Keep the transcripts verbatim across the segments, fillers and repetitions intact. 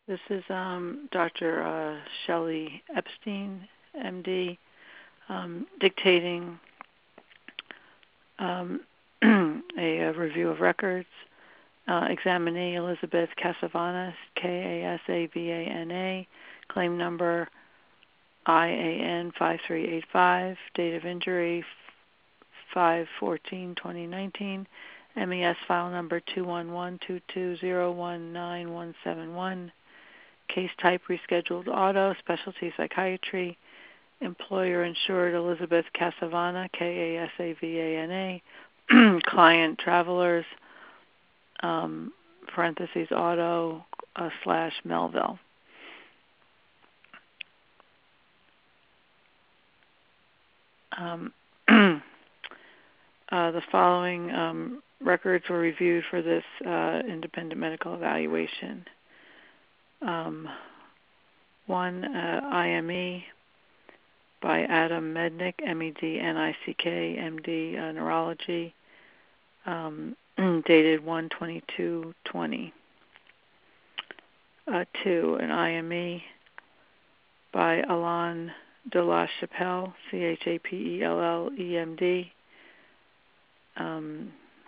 This is um, Doctor Uh, Shelley Epstein, M D, um, dictating um, a, a review of records. Uh, examinee Elizabeth Casavana, K A S A V A N A, claim number I A N five three eight five, date of injury five fourteen twenty nineteen, M E S file number two one one two two zero one nine one seven one, case type rescheduled auto, specialty psychiatry, employer insured Elizabeth Casavana, K A S A V A N A, client travelers, um, parentheses auto uh, slash Melville. Um, uh, the following um, records were reviewed for this uh, independent medical evaluation. Um, one, uh, I M E by Adam Mednick, M E D N I C K, M D, uh, neurology, um, dated one twenty-two twenty. Uh, two, an I M E by Alain de la Chapelle, C H A P E L L E M D, um,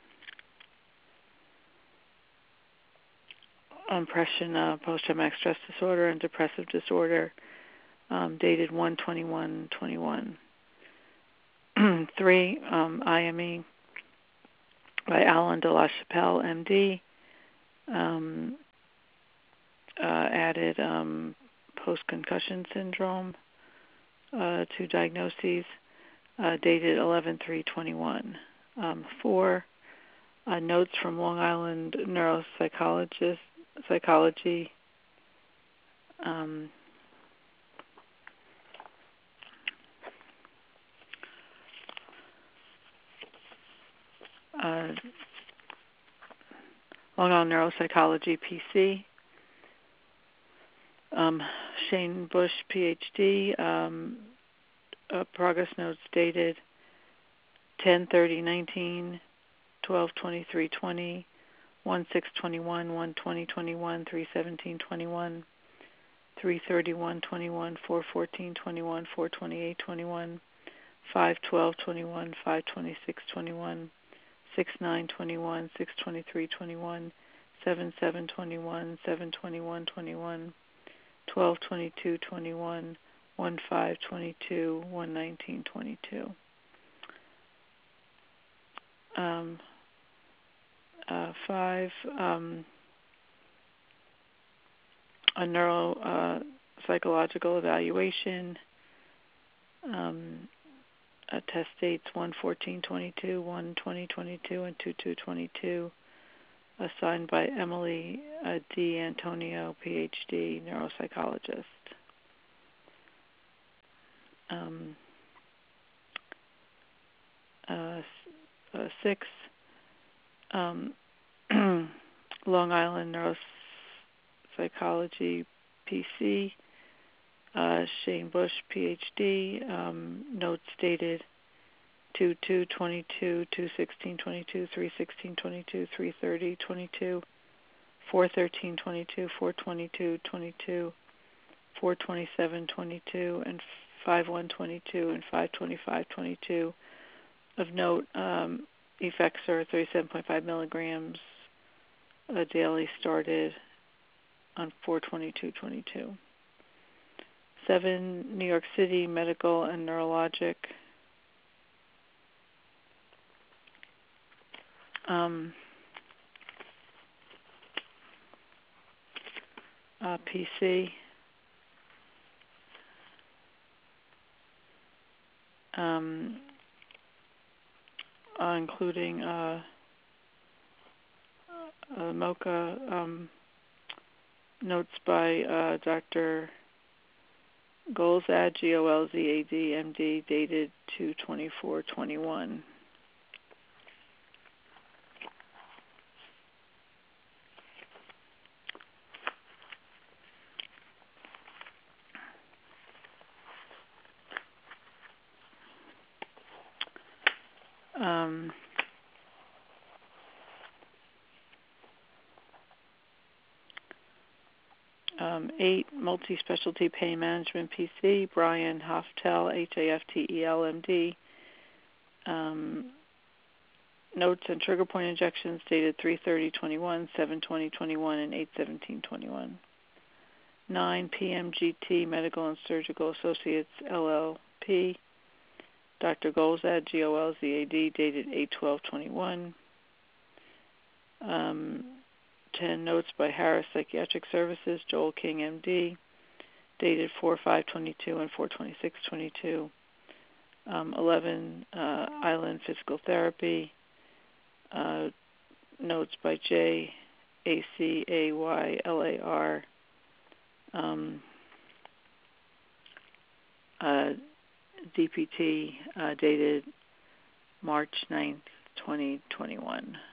impression uh, post-traumatic stress disorder and depressive disorder, um, dated one twenty-one twenty-one. Three, um, I M E by Alain de la Chapelle, M D, um, uh, added um, post-concussion syndrome uh, to diagnoses, uh, dated eleven three twenty-one. Um, four, uh, notes from Long Island neuropsychologist psychology. Um, uh, Long Island Neuropsychology P C. Um, Shane Bush, P H D. Um, uh, progress notes dated ten thirty nineteen, twelve twenty-three twenty, one six twenty-one, one twenty twenty-one, three seventeen twenty-one, three thirty-one twenty-one, four fourteen twenty-one, four twenty-eight twenty-one, five twelve twenty-one, five twenty-six twenty-one, six nine twenty-one, six twenty-three twenty-one, seven seven twenty-one, seven twenty-one twenty-one, twelve twenty-two twenty-one, one five twenty-two, one nineteen twenty-two. Um, uh, five, um, a neuro uh, psychological evaluation. Um, uh, test dates one fourteen twenty-two, one twenty twenty-two, and two two twenty-two. Assigned by Emily uh, D. Antonio, P H D, neuropsychologist. Um, uh, uh, six, um, Long Island Neuropsychology P C, uh, Shane Bush, P H D, um, notes dated two two twenty-two, two sixteen twenty-two, three sixteen twenty-two, three thirty twenty-two, four thirteen twenty-two, four twenty-two twenty-two, four twenty-seven twenty-two, and five one twenty-two and five twenty-five twenty-two. Of note, um, Effexor thirty-seven point five milligrams uh, daily started on four twenty-two twenty-two. Seven, New York City Medical and Neurologic um, uh, P C, um, uh, including uh, uh, MoCA um, notes by uh, Doctor Golzad, G O L Z A D, M D, dated two twenty-four twenty-one. Um, Um, eight, Multi-Specialty Pain Management P C, Brian Haftel, H A F T E L, M D. Um, notes and trigger point injections dated three thirty twenty-one, seven twenty twenty-one, and eight seventeen twenty-one. nine, P M G T Medical and Surgical Associates, L L P, Doctor Golzad, G O L Z A D, dated eight twelve twenty-one. Um, ten, notes by Harris Psychiatric Services, Joel King, M D, dated four five twenty-two and four twenty-six twenty-two. Um, eleven, uh, Island Physical Therapy, uh, notes by J A C A Y L A R, um, uh, D P T, uh, dated March ninth, twenty twenty-one.